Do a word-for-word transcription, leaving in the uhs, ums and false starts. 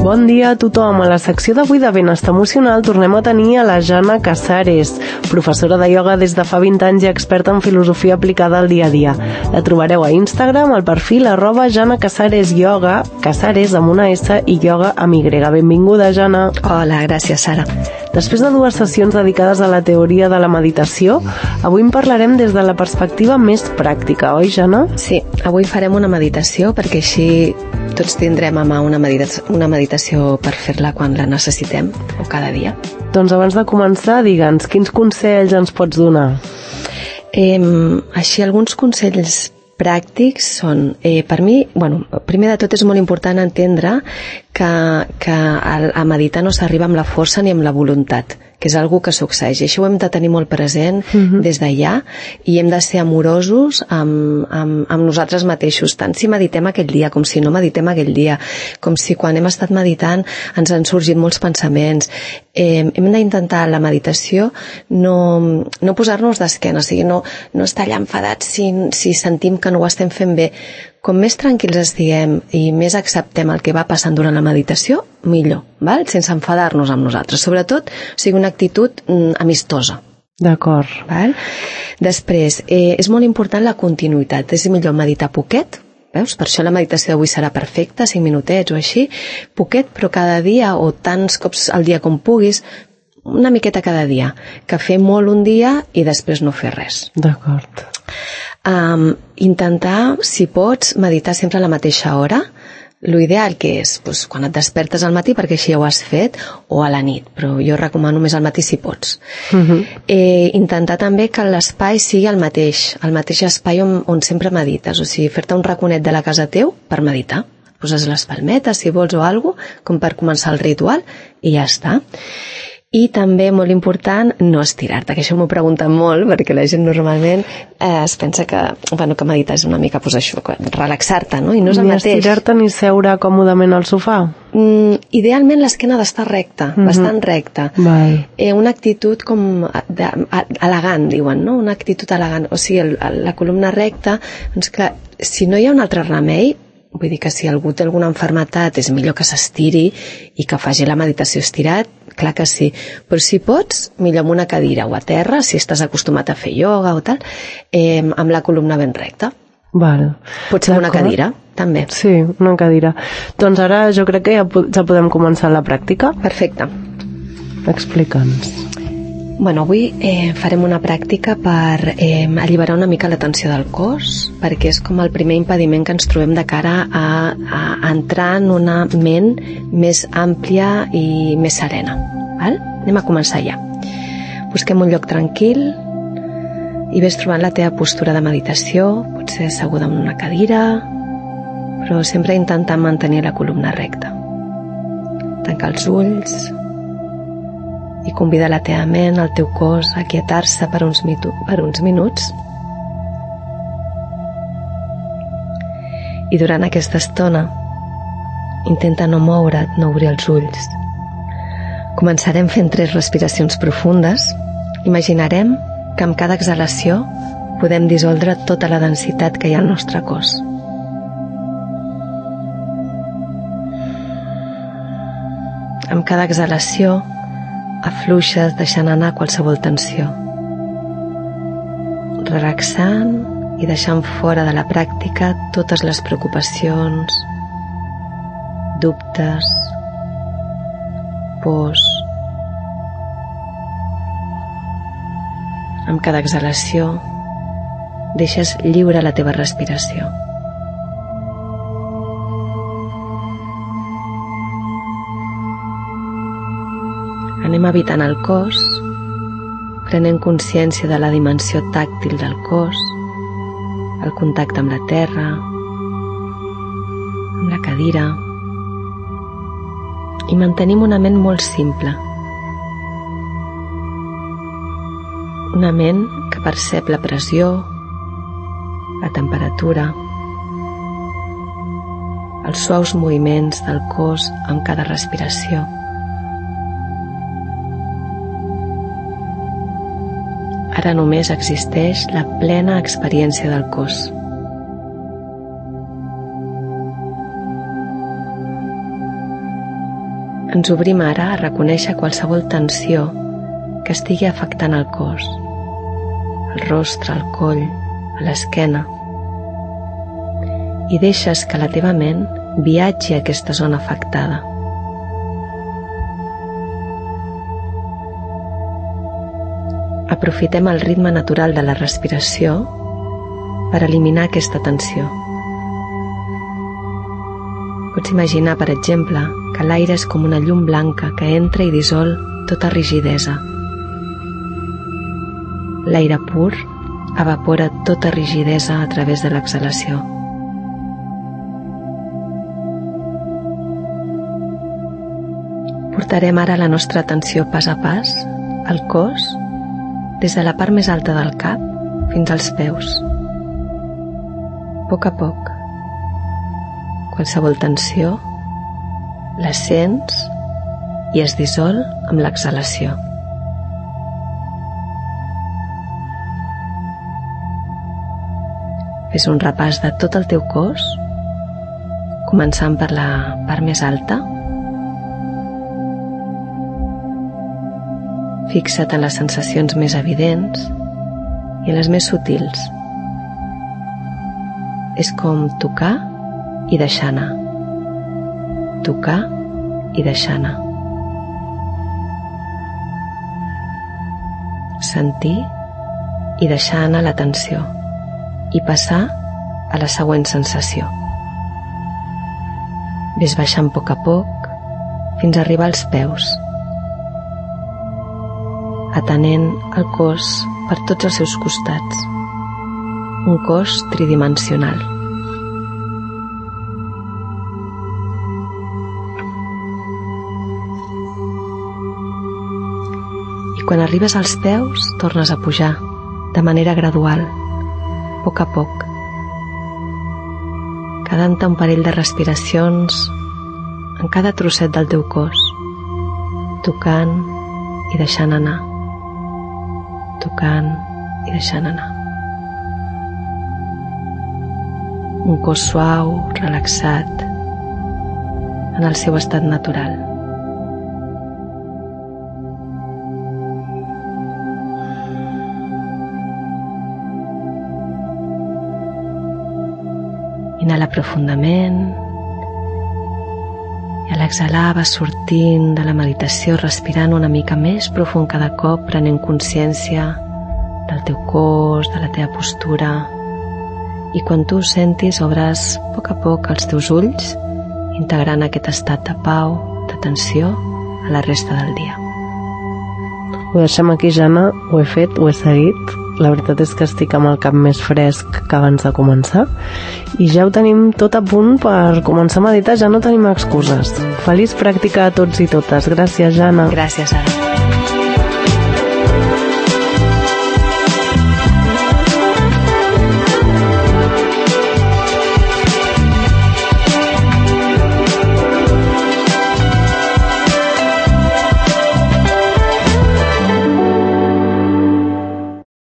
Bon dia a tothom. A la secció d'avui de Benestar Emocional tornem a tenir a la Jana Casares, professora de ioga des de fa vint anys i experta en filosofia aplicada al dia a dia. La trobareu a Instagram al perfil arroba Jana Casares Yoga, Casares amb una S i ioga amb Y. Benvinguda, Jana. Hola, gràcies, Sara. Després de dues sessions dedicades a la teoria de la meditació, avui en parlarem des de la perspectiva més pràctica, oi, Jana? Sí, avui farem una meditació perquè així tots tindrem a mà una meditació, una meditació per fer-la quan la necessitem o cada dia. Doncs abans de començar, digue'ns, quins consells ens pots donar? Eh, així, alguns consells pràctics són, eh, per mi, bueno, primer de tot és molt important entendre que, que a, a meditar no s'arriba amb la força ni amb la voluntat, que és algo que succeeix. I això ho hem de tenir molt present uh-huh. des d'allà i hem de ser amorosos amb, amb, amb nosaltres mateixos, tant si meditem aquell dia com si no meditem aquell dia, com si quan hem estat meditant ens han sorgit molts pensaments. Eh, hem d'intentar la meditació no, no posar-nos d'esquena, o sigui, no, no estar allà enfadats si, si sentim que no ho estem fent bé. Com més tranquils estiguem i més acceptem el que va passant durant la meditació, millor, val? Sense enfadar-nos amb nosaltres. Sobretot, o sigui, una actitud mm, amistosa. D'acord. Val? Després, eh, és molt important la continuïtat. És millor meditar poquet, veus? Per això la meditació d'avui serà perfecta, cinc minutets o així, poquet, però cada dia o tants cops al dia com puguis, una miqueta cada dia, que fer molt un dia i després no fer res. D'acord. Um, intentar, si pots, meditar sempre a la mateixa hora. L'ideal que és doncs, quan et despertes al matí, perquè així ja ho has fet, o a la nit, però jo recomano més al matí si pots. Uh-huh. eh, intentar també que l'espai sigui el mateix, el mateix espai on, on sempre medites, o sigui, fer-te un raconet de la casa teu per meditar. Poses les palmetes, si vols, o alguna cosa, com per començar el ritual, i ja està. I també, molt important, no estirar-te, que això m'ho pregunten molt, perquè la gent normalment eh, es pensa que, bueno, que meditar és una mica, pues això, relaxar-te, no? I no és el ni mateix. Ni estirar-te ni seure còmodament al sofà? Mm, idealment l'esquena ha d'estar recta, mm-hmm. bastant recta. Eh, una actitud com de, a, elegant, diuen, no? Una actitud elegant, o sigui, el, la columna recta, doncs que si no hi ha un altre remei, vull dir que si algú té alguna malaltia és millor que s'estiri i que faci la meditació estirat, clar que sí, però si pots, millor amb una cadira o a terra, si estàs acostumat a fer ioga o tal, eh, amb la columna ben recta. Val. Pot ser una cadira, també. Sí, una cadira. Doncs ara jo crec que ja, ja podem començar la pràctica. Perfecte. Explica'ns. Bueno, avui eh, farem una pràctica per eh, alliberar una mica la tensió del cos, perquè és com el primer impediment que ens trobem de cara a, a, a entrar en una ment més àmplia i més serena. Val? Anem a començar ja. Busquem un lloc tranquil i ves trobant la teva postura de meditació, potser asseguda en una cadira, però sempre intentant mantenir la columna recta. Tanca els ulls i convida la teva ment, el teu cos, a quietar-se per uns, mitu- per uns minuts. I durant aquesta estona intenta no moure't, no obrir els ulls. Començarem fent tres respiracions profundes. Imaginarem que amb cada exhalació podem dissoldre tota la densitat que hi ha al nostre cos. Amb cada exhalació afluixes deixant anar qualsevol tensió, relaxant i deixant fora de la pràctica totes les preocupacions, dubtes, pors. Amb cada exhalació deixes lliure la teva respiració. Anem habitant el cos, prenent consciència de la dimensió tàctil del cos, el contacte amb la terra, amb la cadira, i mantenim una ment molt simple. Una ment que percep la pressió, la temperatura, els suaus moviments del cos amb cada respiració. Ara només existeix la plena experiència del cos. Ens obrim ara a reconèixer qualsevol tensió que estigui afectant el cos, el rostre, el coll, a l'esquena, i deixes que la teva ment viatgi a aquesta zona afectada. Aprofitem el ritme natural de la respiració per eliminar aquesta tensió. Pots imaginar, per exemple, que l'aire és com una llum blanca que entra i dissol tota rigidesa. L'aire pur evapora tota rigidesa a través de l'exhalació. Portarem ara la nostra atenció pas a pas al cos, des de la part més alta del cap fins als peus. A poc a poc, qualsevol tensió la sents i es dissol amb l'exhalació. Fes un repàs de tot el teu cos, començant per la part més alta. Fixa't en les sensacions més evidents i en les més sutils. És com tocar i deixar anar. Tocar i deixar anar. Sentir i deixar anar la tensió i passar a la següent sensació. Ves baixant a poc a poc fins a arribar als peus, atenent el cos per tots els seus costats, un cos tridimensional. I quan arribes als peus, tornes a pujar de manera gradual, a poc a poc, quedant-te un parell de respiracions en cada trosset del teu cos, tocant i deixant anar, tocant i deixant anar. Un cos suau, relaxat, en el seu estat natural. Inhala profundament i a l'exhalar vas sortint de la meditació respirant una mica més profund cada cop, prenent consciència del teu cos, de la teva postura, i quan tu ho sentis obres a poc a poc els teus ulls, integrant aquest estat de pau, d'atenció a la resta del dia. Ho deixem aquí, Jana, ho he fet, ho he seguit. La veritat és que estic amb el cap més fresc que abans de començar i ja ho tenim tot a punt per començar a meditar, ja no tenim excuses. Feliç pràctica a tots i totes. Gràcies, Jana. Gràcies, Sara.